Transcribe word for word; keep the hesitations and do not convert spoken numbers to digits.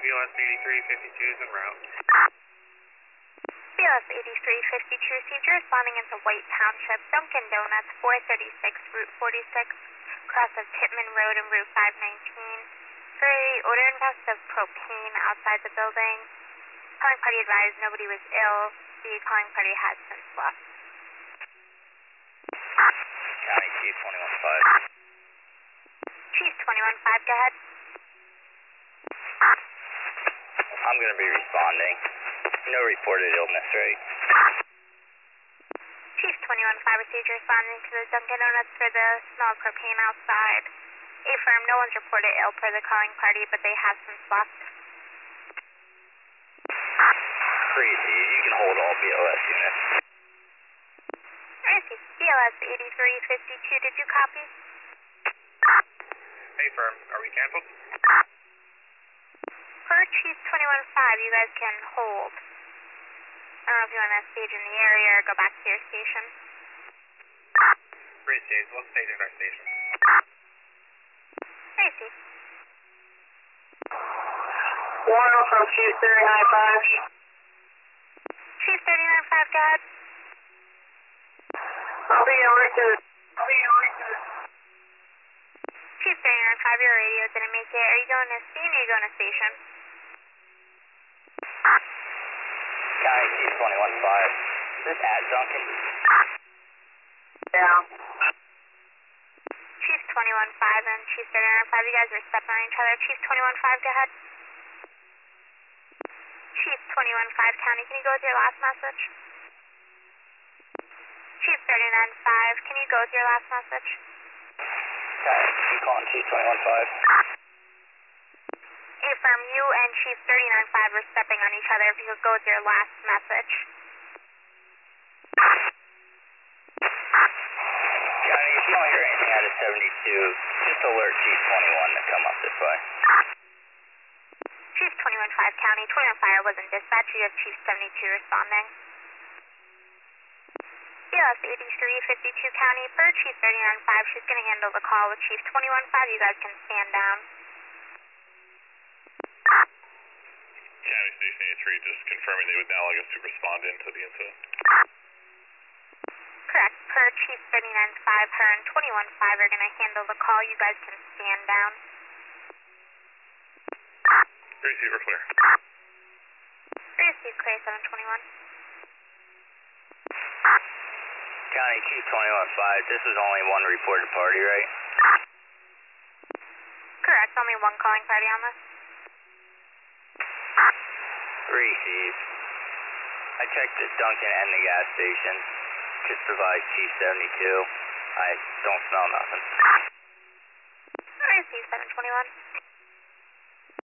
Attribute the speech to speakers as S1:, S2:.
S1: B L S eighty-three fifty-two is en route.
S2: B L S eighty-three fifty-two received. You're responding into White Township, Dunkin' Donuts, four thirty-six, Route forty-six, cross of Tittman Road and Route five nineteen. Very odor infest of propane outside the building. Calling party advised nobody was ill. The calling party has since left.
S3: County Chief twenty-one five.
S2: Chief twenty-one five, go ahead.
S3: I'm going to be responding. No reported illness, right?
S2: Chief twenty-one five received. You're responding to the Dunkin' Donuts for the smell of propane outside. Affirm, no one's reported ill per the calling party, but they have since left.
S3: Crazy. You can hold all B L S units.
S2: Received. B L S eighty-three fifty-two, did you copy?
S1: Hey firm, are we canceled?
S2: Per Chief twenty-one five, you guys can hold. I don't know if you want to stage in the area or go back to your station.
S1: Great stage, we'll stage in our station.
S2: Received.
S4: Warren from Chief thirty-nine five.
S2: Chief thirty-nine five, go ahead.
S4: I'll be over to I'll be over to
S2: Chief thirty-nine five, your radio didn't make it. Are you going to scene or are you going to station?
S3: County Chief twenty-one five. Is this at Duncan?
S4: Yeah.
S2: Chief twenty-one five and Chief thirty-nine five, you guys are stepping on each other. Chief twenty-one five, go ahead. Chief twenty-one five, County, can you go with your last message? Chief thirty-nine five, can you go with your last message?
S3: Okay, I'm calling Chief twenty-one five.
S2: Affirm, you and Chief thirty-nine five are stepping on each other. If you could go with your last message.
S3: County, if you don't hear anything out of seventy-two, just alert Chief twenty-one to come up this way.
S2: Chief twenty-one five, County, twenty-one fire was in dispatch. You have Chief seventy-two responding. B L S eighty-three fifty-two, County, per Chief thirty-nine five, she's going to handle the call with Chief twenty-one five. You guys can stand down.
S5: County Station eighty-three, just confirming they would now like us to respond into the incident.
S2: Correct. Per Chief thirty-nine five, her and twenty-one five are going to handle the call. You guys can stand down.
S5: Receive or clear.
S2: Receive clear seven twenty-one.
S3: County Chief twenty-one five, this is only one reported party, right?
S2: Correct. Only one calling party on this.
S3: Receive. I checked the Dunkin' and the gas station. Just provide Chief seventy-two. I don't smell nothing.
S2: Receive seven twenty-one.